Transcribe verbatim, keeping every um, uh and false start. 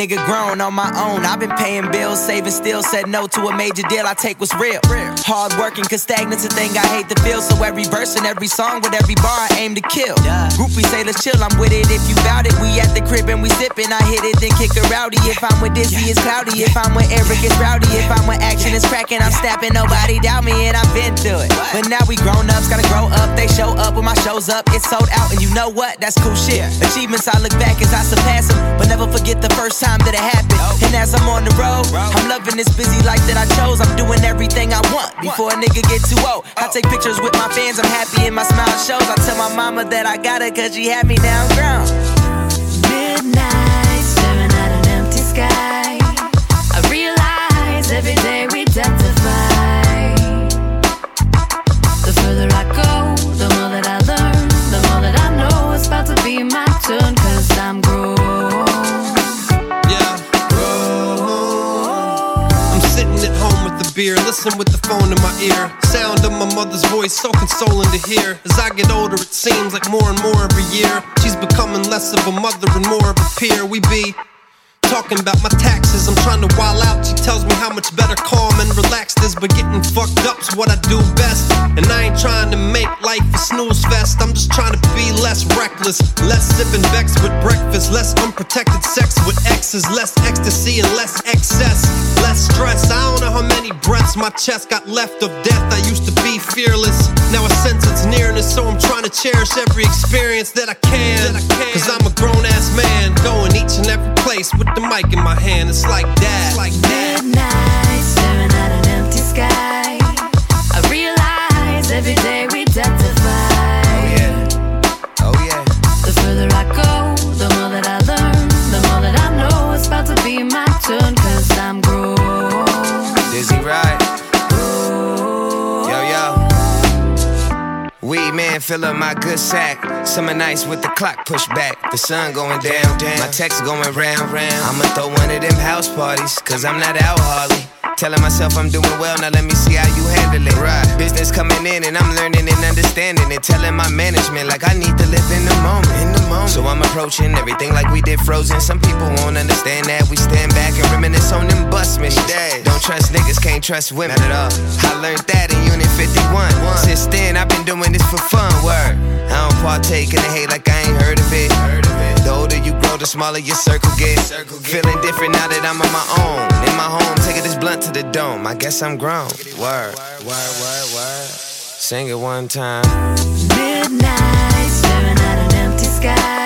nigga grown on my own. I've been paying bills, saving still, said no to a major deal. I take what's real. Hard working, cause stagnant's a thing I hate to feel. So every verse and every song with every bar I aim to kill. Groupies say let's chill, I'm with it if you bout it. We at the crib and we sippin', I hit it then kick a rowdy. If I'm with Dizzy, it's cloudy. If I'm with Eric, it's rowdy. If I'm with Action, it's cracking. I'm snapping, nobody doubt me and I've been through it. But now we grown ups, gotta grow up. They show up when my show's up, it's sold out. And you know what? That's cool shit. Achievements I look back as I surpass them, but never forget the first time that it happened. And as I'm on the road, I'm loving this busy life that I chose. I'm doing everything I want before a nigga get too old. I take pictures with my fans, I'm happy and my smile shows. I tell my mama that I got her cause she had me down ground. Midnight, staring at an empty sky. I realize every day we identify. The further I go, the more that I learn, the more that I know it's about to be my turn, cause I'm grown. Yeah, grown. I'm sitting at home with the beer, listen with the phone in my ear. Sound of my mother's voice, so consoling to hear. As I get older, it seems like more and more every year. She's becoming less of a mother and more of a peer. We be talking about my taxes, I'm trying to wild out. She tells me how much better calm and relaxed is, but getting fucked up's what I do best. And I ain't trying to make life a snooze fest, I'm just trying to be less reckless, less sipping Vex with breakfast, less unprotected sex with exes, less ecstasy and less excess, less stress. I don't know how many breaths my chest got left of death. I used to be fearless, now I sense its nearness, so I'm trying to cherish every experience that I can, cause I'm a grown ass man, going each and every place with the mic in my hand. It's like that, like that. Midnight, staring at an empty sky. I realize every day we identify. Oh yeah, oh yeah. The further I go, the more that I learn, the more that I know it's about to be my turn, cause I'm grown. Dizzy right. Yo yo. Weed man, fill up my good sack. Summer nights with the clock pushed back. The sun going down, down. My text going round, round. I'ma throw one of them house parties, cause I'm not out hardly. Telling myself I'm doing well, now let me see how you handle it. Right. Business coming in and I'm learning and understanding it. Telling my management like I need to live in the moment. In the moment. So I'm approaching everything like we did Frozen. Some people won't understand that. We stand back and reminisce on them bus missions. Don't trust niggas, can't trust women. Not at all. I learned that in Unit fifty-one. One. Since then I've been doing this for fun. Word. I don't partake in the hate like I ain't heard of it. Heard of it. The older you grow, the smaller your circle gets. Circle get. Feeling different now that I'm on my own. In my home, taking this blunt to the dome. I guess I'm grown. Word, word, word, word. Sing it one time. Midnight, staring at an empty sky.